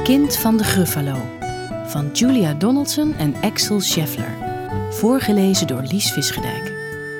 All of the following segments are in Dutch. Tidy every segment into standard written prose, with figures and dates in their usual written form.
kind van de Gruffalo van Julia Donaldson en Axel Scheffler. Voorgelezen door Lies Visgedijk.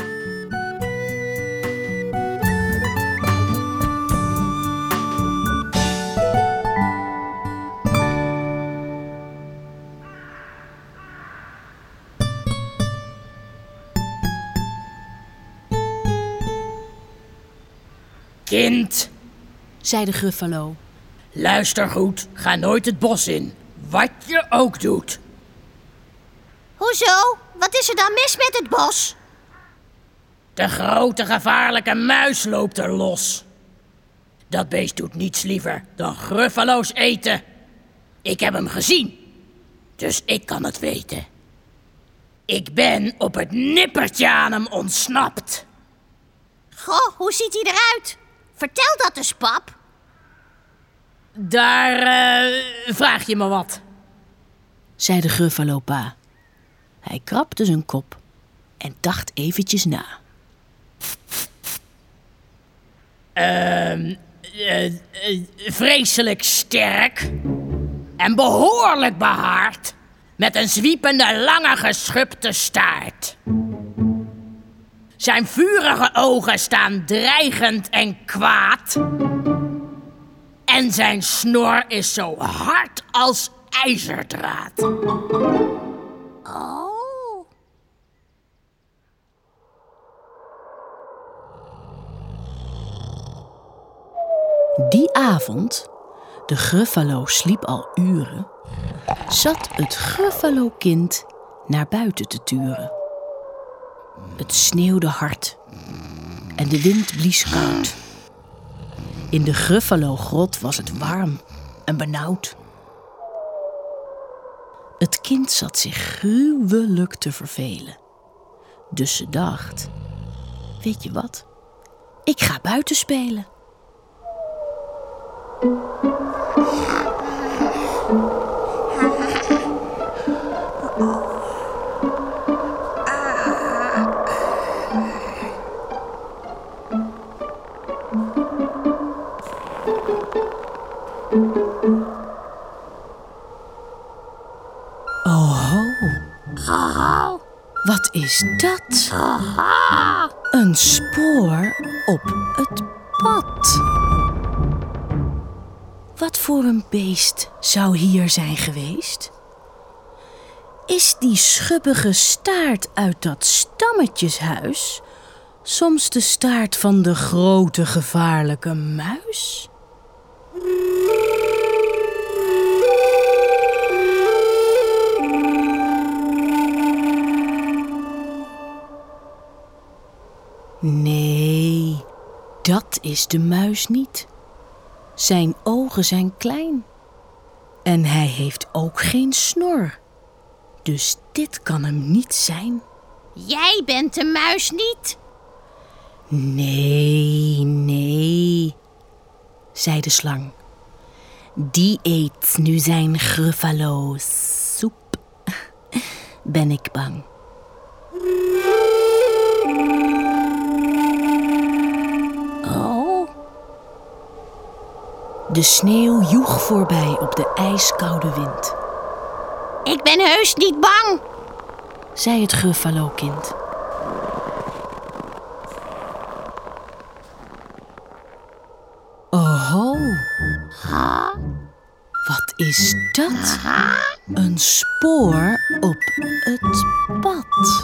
Kind, zei de Gruffalo. Luister goed, ga nooit het bos in, wat je ook doet. Hoezo? Wat is er dan mis met het bos? De grote gevaarlijke muis loopt er los. Dat beest doet niets liever dan gruffalo's eten. Ik heb hem gezien, dus ik kan het weten. Ik ben op het nippertje aan hem ontsnapt. Goh, hoe ziet hij eruit? Vertel dat eens, pap. Daar vraag je me wat, zei de Gruffalo-pa. Hij krabde zijn kop en dacht eventjes na. Vreselijk sterk en behoorlijk behaard, met een zwiepende lange geschubte staart. Zijn vurige ogen staan dreigend en kwaad. En zijn snor is zo hard als ijzerdraad. Oh. Die avond, de Gruffalo sliep al uren, zat het Gruffalo-kind naar buiten te turen. Het sneeuwde hard en de wind blies koud. In de Gruffalo-grot was het warm en benauwd. Het kind zat zich gruwelijk te vervelen. Dus ze dacht, weet je wat? Ik ga buiten spelen. Oh, wat is dat? Een spoor op het pad. Wat voor een beest zou hier zijn geweest? Is die schubbige staart uit dat stammetjeshuis soms de staart van de grote gevaarlijke muis? Nee, dat is de muis niet. Zijn ogen zijn klein. En hij heeft ook geen snor. Dus dit kan hem niet zijn. Jij bent de muis niet. Nee, zei de slang. Die eet nu zijn Gruffalo-soep. Ben ik bang. De sneeuw joeg voorbij op de ijskoude wind. Ik ben heus niet bang, zei het Gruffalo-kind. Oh, wat is dat? Een spoor op het pad.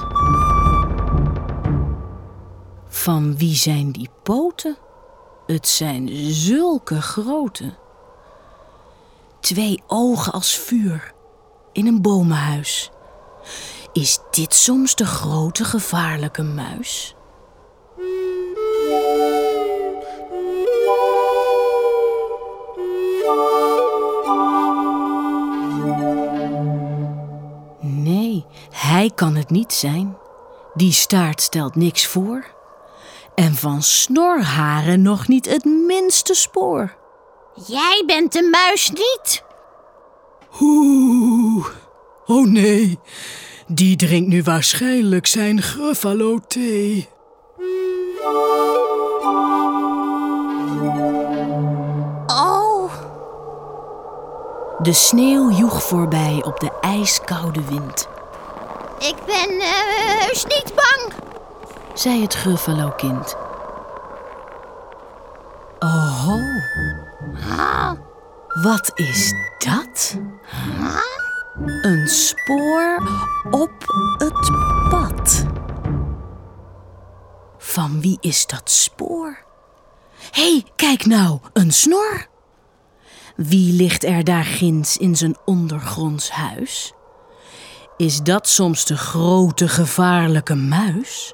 Van wie zijn die poten? Het zijn zulke grote. 2 ogen als vuur in een bomenhuis. Is dit soms de grote gevaarlijke muis? Nee, hij kan het niet zijn. Die staart stelt niks voor. En van snorharen nog niet het minste spoor. Jij bent de muis niet. Oeh, oh nee, die drinkt nu waarschijnlijk zijn Gruffalo-thee. Oh. De sneeuw joeg voorbij op de ijskoude wind. Ik ben heus niet bang. Zei het Gruffalo-kind. Oh, wat is dat? Een spoor op het pad. Van wie is dat spoor? Hé, kijk nou, een snor. Wie ligt er daar ginds in zijn ondergronds huis? Is dat soms de grote gevaarlijke muis?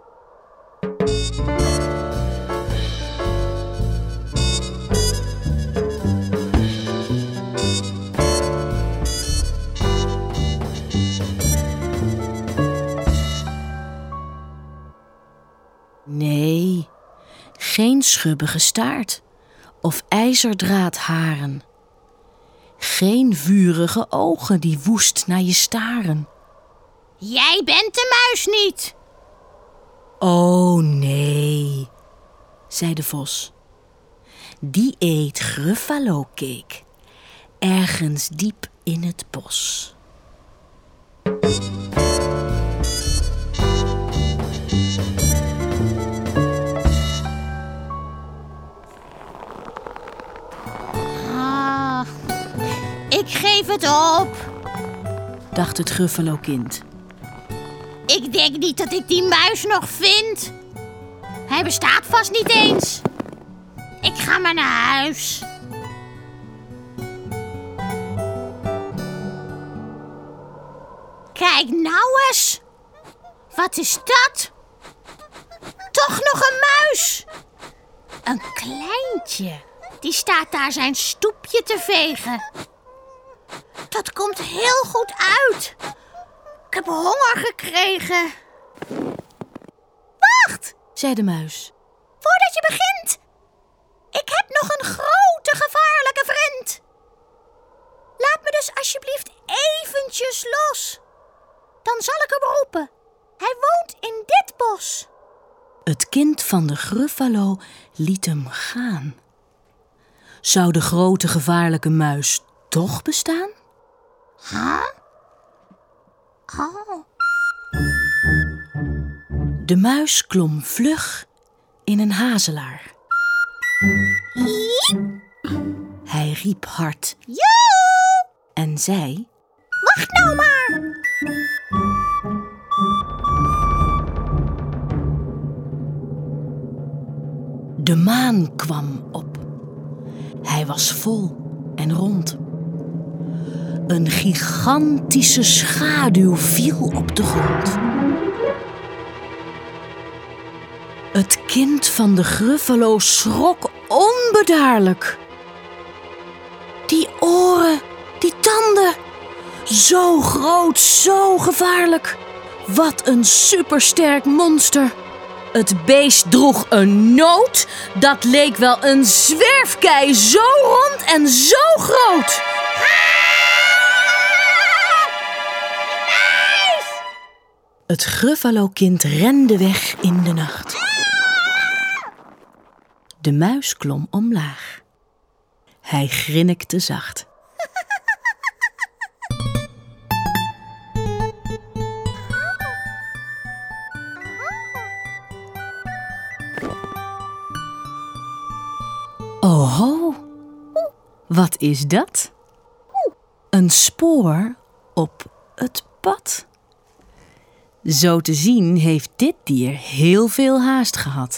Nee, geen schubbige staart of ijzerdraadharen. Geen vurige ogen die woest naar je staren. Jij bent de muis niet. Oh nee, zei de vos. Die eet Gruffalo-cake ergens diep in het bos. Ik geef het op. Dacht het Gruffalo-kind. Ik denk niet dat ik die muis nog vind. Hij bestaat vast niet eens. Ik ga maar naar huis. Kijk nou eens. Wat is dat? Toch nog een muis. Een kleintje. Die staat daar zijn stoepje te vegen. Dat komt heel goed uit. Ik heb honger gekregen. Wacht, Zei de muis. voordat je begint. Ik heb nog een grote gevaarlijke vriend. Laat me dus alsjeblieft eventjes los. Dan zal ik hem roepen. Hij woont in dit bos. Het kind van de Gruffalo liet hem gaan. Zou de grote gevaarlijke muis toch bestaan? Huh? Oh. De muis klom vlug in een hazelaar. Hij riep hard Joe! en zei: Wacht nou maar. De maan kwam op. Hij was vol en rond. Een gigantische schaduw viel op de grond. Het kind van de Gruffalo schrok onbedaarlijk. Die oren, die tanden. Zo groot, zo gevaarlijk. Wat een supersterk monster. Het beest droeg een noot, dat leek wel een zwerfkei, zo rond en zo groot. Het Gruffalo-kind rende weg in de nacht. De muis klom omlaag. Hij grinnikte zacht. Oho, wat is dat? Een spoor op het pad. Zo te zien heeft dit dier heel veel haast gehad.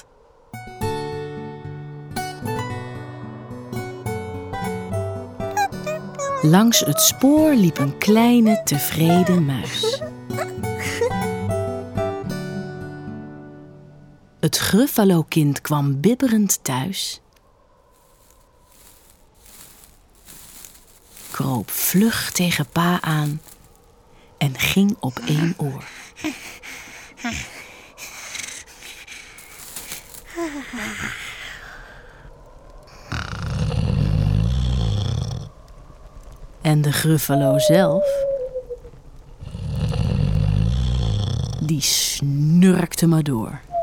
Langs het spoor liep een kleine, tevreden muis. Het Gruffalo-kind kwam bibberend thuis, kroop vlug tegen pa aan en ging op één oor. En de Gruffalo zelf, die snurkte maar door.